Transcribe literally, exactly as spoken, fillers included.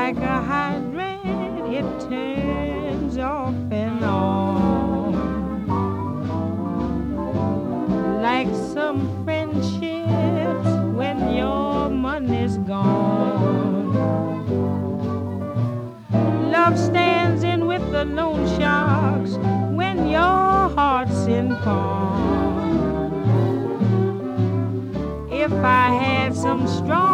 like a hydrant, it turns off and on. Like some friendships when your money's gone. Love stands in with the loan sharks when your heart's in pawn. If I had some strong